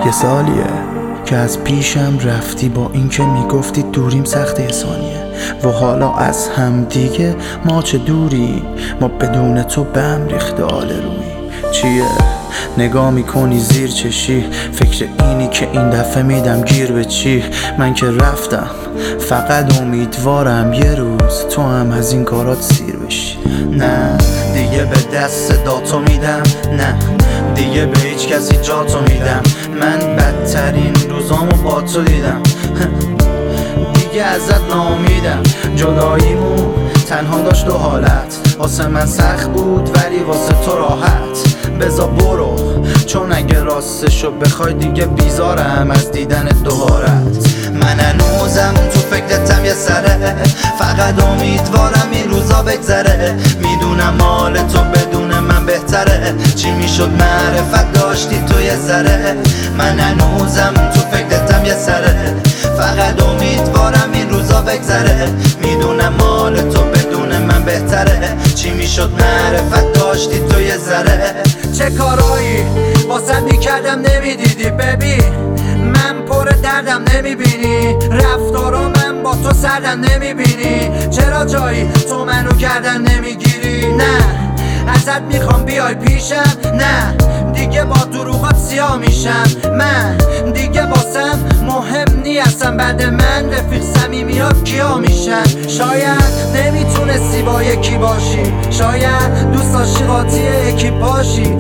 یه سالیه که از پیشم رفتی، با اینکه میگفتی دوریم سخته ثانیه، و حالا از هم دیگه ما چه دوری، ما بدون تو به هم ریخته آل روی. چیه نگاه میکنی زیر چشی، فکر اینی که این دفعه میدم گیر به چی؟ من که رفتم، فقط امیدوارم یه روز تو هم از این کارات سیر بشی. نه دیگه به دست صداتو میدم، نه دیگه به هیچ کسی جاتو میدم. من بدترین روزامو با تو دیدم، دیگه ازت ناامیدم. جداییمون تنها داشت دو حالت، واسه من سخت بود ولی واسه تو راحت. بزا برو، چون اگه راستشو بخوای دیگه بیزارم از دیدن دوبارت. من هنوزم تو فکرتم یه سره، فقط امیدوارم این روزا بگذره. میدونم مال تو بدون من بهتره، چی میشد معرفت داشتی تو یه ذره. من هنوزم تو فکرتم یه سره، فقط امیدوارم این روزا بگذره. میدونم مال تو بدون من بهتره، چی میشد معرفت داشتی تو یه ذره. چه کارایی واسه میکردم نمیدیدی ببین، من پر دردم نمیبینی، رفتارا من با تو سردم نمیبینی. چرا جایی تو منو کردن نمیگیری؟ نه ازت میخوام بیای پیشم، نه دیگه با دروغات سیاه میشم. من دیگه واسم مهم نیستم، بعد من رفیق صمیمیات کیا میشن. شاید نمیتونستی با یکی باشی، شاید دوست داشتی قاطی یکی باشی،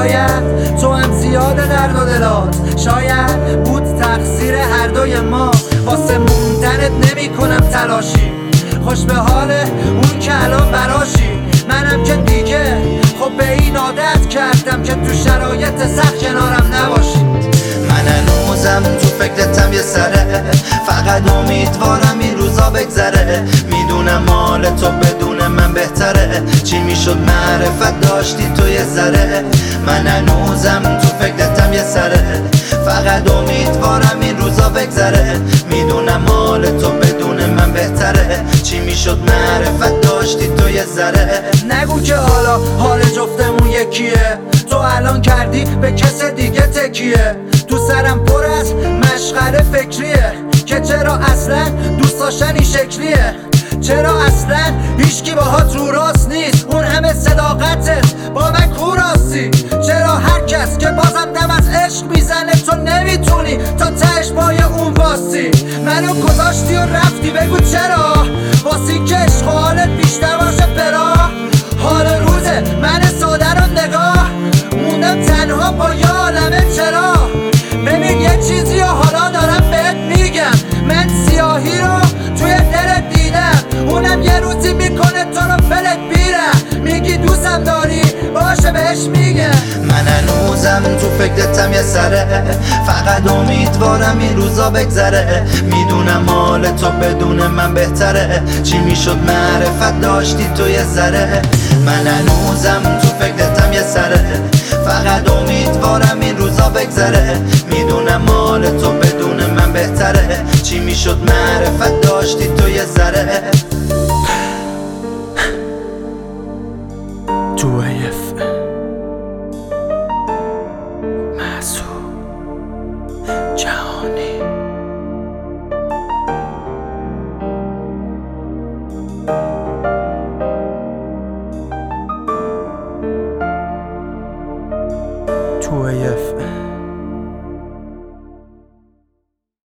شاید تو هم زیاده درد و دلات، شاید بود تقصیر هر دوی ما. واسه موندنت نمی کنم تلاشی، خوش به حال اون که الان براشی. منم که دیگه خب به این عادت کردم که تو شرایط سخت کنارم نباشی. من هنوزم تو فکرتم یه سره، فقط امیدوارم این روزا بگذره. میدونم مال تو بدون من بهتره، چی میشد معرفت داشتی تو یه ذره. من هنوزم تو فکرتم یه سره، فقط امیدوارم این روزا بگذره. میدونم مال تو بدون من بهتره، چی میشد معرفت داشتی تو یه ذره. نگو که حالا حال جفتمون یکیه، تو الان کردی به کس دیگه تکیه. تو سرم پر از مشغله فکریه که چرا اصلا دوست داشتن این شکلیه، چرا اصلا هیچکی باهات رو راست نیست، اون همه صداقتت با من کوراستی. چرا هر کس که بازم دم از عشق میزنه تو نمیتونی تا تهش پای اون واستی. منو گذاشتی و رفتی، بگو چرا؟ واسی که عشق و حالت بیشتر باشه برا. حال روزه من ساده رو نگاه موندم تنها با یه عالمه چرا. ببین یه چیزی و حالا دارم بهت میگم، من سیاهی رو توی دلت دیدم، اونم یه روزی میکنه تو رو فلت بیرم. میگی دوستم داری باشه بهش میگم. من هنوزم تو فکرتم یه سره، فقط امیدوارم این روزا بگذره. میدونم مال تو بدون من بهتره، چی میشد معرفت داشتی تو یه ذره. من هنوزم تو فکرتم یه سره، فقط امیدوارم این روزا بگذره. میدونم مال تو بدون من بهتره، چی میشد معرفت داشتی تو یه ذره. تو محسوب جهانی. تو